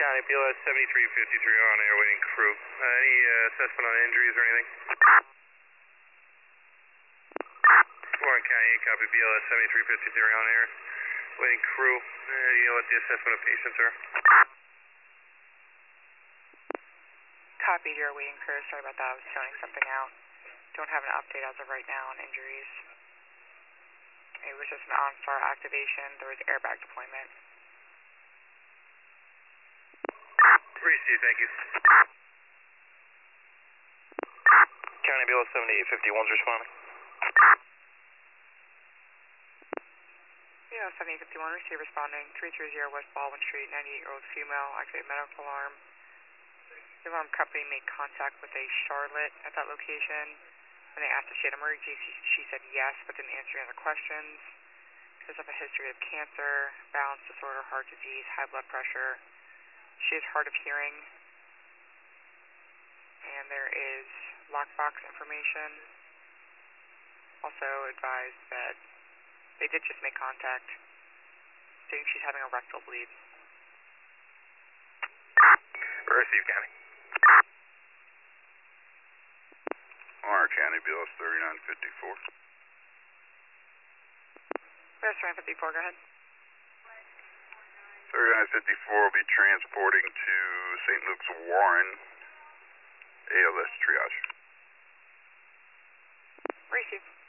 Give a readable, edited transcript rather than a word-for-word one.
County, BLS 7353 on air, waiting crew. Any assessment on injuries or anything? Warren County, copy BLS 7353 on air, waiting crew. Do you know what the assessment of patients are? Copy, you're waiting crew. Sorry about that, I was filling something out. Don't have an update as of right now on injuries. It was just an OnStar activation. There was airbag deployment. Receive, thank you. County BLS 7851's responding. Yeah, 7851, receive responding. 330 West Baldwin Street, 98-year-old female, activated medical alarm. The alarm company made contact with a Charlotte at that location. When they asked if she had emergency, she said yes, but didn't answer any other questions. She does have a history of cancer, balance disorder, heart disease, high blood pressure. She is hard of hearing. And there is lockbox information. Also advised that they did just make contact, stating she's having a rectal bleed. Receive, County. Warren County, BLS 3954. BLS 3954, go ahead. 3954 will be transporting to St. Luke's Warren, ALS triage. Receive.